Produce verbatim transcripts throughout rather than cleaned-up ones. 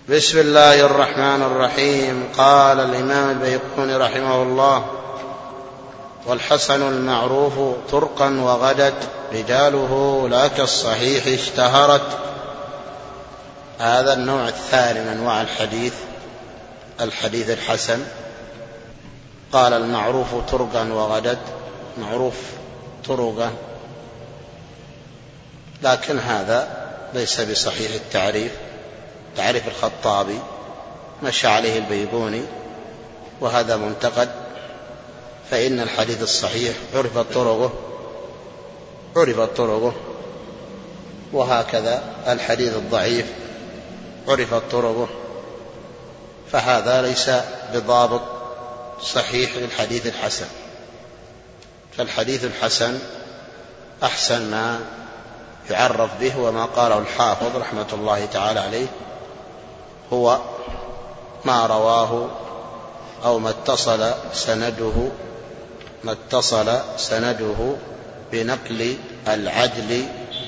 بسم الله الرحمن الرحيم. قال الإمام البيقوني رحمه الله: والحسن المعروف طرقا وغدت رجاله لا كالصحيح اشتهرت. هذا النوع الثاني من أنواع الحديث، الحديث الحسن. قال المعروف طرقا وغدت، معروف طرقا، لكن هذا ليس بصحيح التعريف. تعريف الخطابي مشى عليه البيقوني وهذا منتقد، فإن الحديث الصحيح عرفت طرقه عرفت طرقه وهكذا الحديث الضعيف عرفت طرقه، فهذا ليس بضابط صحيح للحديث الحسن. فالحديث الحسن أحسن ما يعرف به، وما قاله الحافظ رحمة الله تعالى عليه هو ما رواه أو ما اتصل سنده ما اتصل سنده بنقل العدل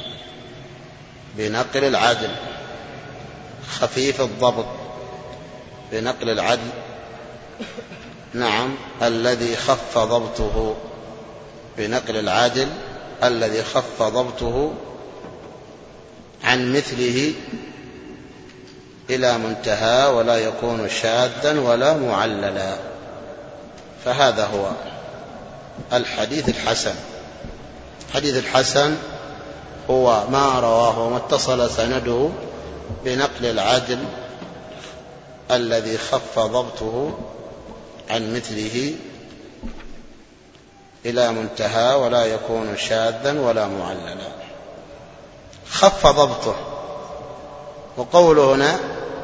بنقل العدل خفيف الضبط، بنقل العدل نعم الذي خف ضبطه، بنقل العدل الذي خف ضبطه عن مثله إلى منتهى، ولا يكون شاذا ولا معللا. فهذا هو الحديث الحسن. الحديث الحسن هو ما رواه وما اتصل سنده بنقل العدل الذي خف ضبطه عن مثله إلى منتهى، ولا يكون شاذا ولا معللا. خف ضبطه، وقوله هنا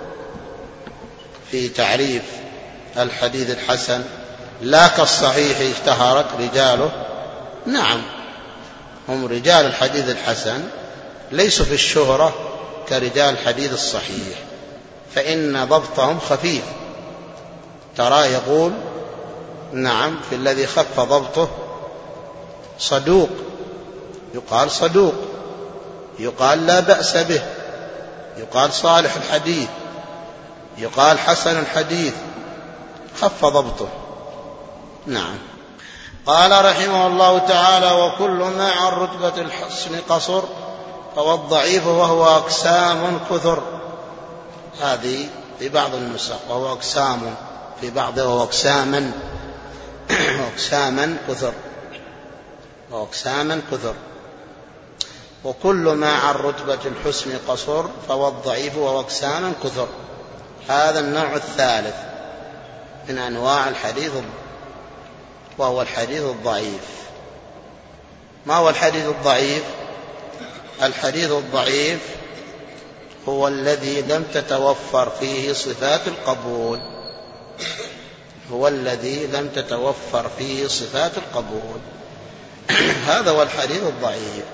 في تعريف الحديث الحسن لا كالصحيح اشتهرت رجاله. نعم، هم رجال الحديث الحسن ليسوا في الشهرة كرجال الحديث الصحيح، فإن ضبطهم خفيف. ترى يقول نعم في الذي خف ضبطه صدوق، يقال صدوق، يقال لا بأس به، يقال صالح الحديث، يقال حسن الحديث، خف ضبطه. نعم. قال رحمه الله تعالى: وكل ما عن رتبة الحسن قصر فهو الضعيف وهو أقسام كثر. هذه في بعض النسخ وهو أقسام، في بعضها وهو أقساما أقساما كثر وأقساما كثر. وكل ما عن رتبة الحسن قصر فهو الضعيف وهو أقساما كثر. هذا النوع الثالث من أنواع الحديث، وهو الحديث الضعيف. ما هو الحديث الضعيف؟ الحديث الضعيف هو الذي لم تتوفر فيه صفات القبول، هو الذي لم تتوفر فيه صفات القبول. هذا هو الحديث الضعيف.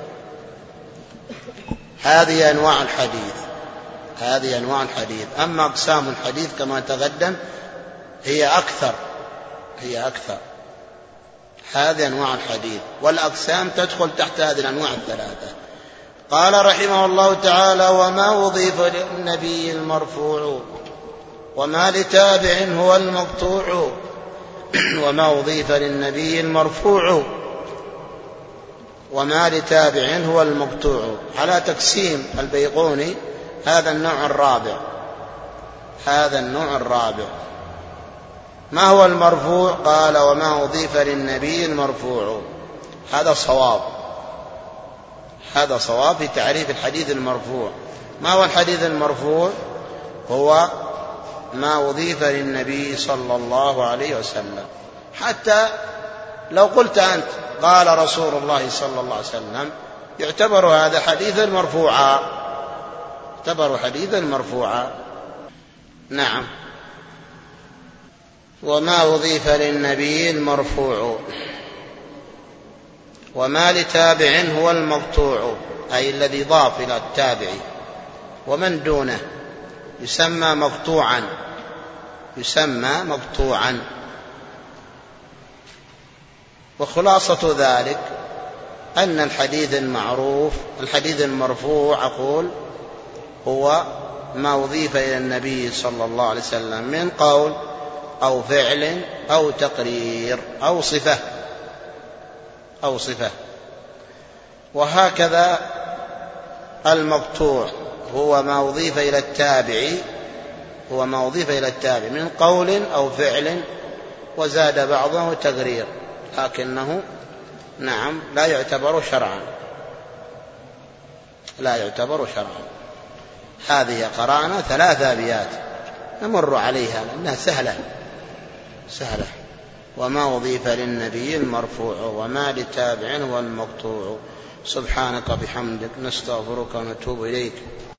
هذه أنواع الحديث هذه أنواع الحديث أما أقسام الحديث كما تقدم هي أكثر هي أكثر هذه أنواع الحديث، والأقسام تدخل تحت هذه الأنواع الثلاثة. قال رحمه الله تعالى: وما أضيف للنبي المرفوع وما لتابع هو المقطوع. وما أضيف للنبي المرفوع وما لتابع هو المقطوع، على تقسيم البيقوني هذا النوع الرابع. هذا النوع الرابع ما هو المرفوع؟ قال: وما أضيف للنبي المرفوع. هذا صواب هذا صواب في تعريف الحديث المرفوع. ما هو الحديث المرفوع؟ هو ما أضيف للنبي صلى الله عليه وسلم. حتى لو قلت أنت قال رسول الله صلى الله عليه وسلم، يعتبر هذا حديثا مرفوعا يعتبر حديثا مرفوعا. نعم. وما أضيف للنبي المرفوع وما لتابع هو المقطوع، أي الذي ضاف إلى التابع، ومن دونه يسمى مقطوعا يسمى مقطوعا. وخلاصة ذلك أن الحديث المعروف الحديث المرفوع أقول هو ما أضيف إلى النبي صلى الله عليه وسلم من قول أو فعل أو تقرير أو صفة أو صفة. وهكذا المقطوع هو ما أضيف إلى التابع هو ما أضيف إلى التابع من قول أو فعل وزاد بعضه تقرير، لكنه نعم لا يعتبر شرعا لا يعتبر شرعا. هذه قرأنا ثلاث أبيات نمر عليها لأنها سهلة سهلة. وما أضيف للنبي المرفوع وما لتابع والمقطوع. سبحانك بحمدك نستغفرك ونتوب إليك.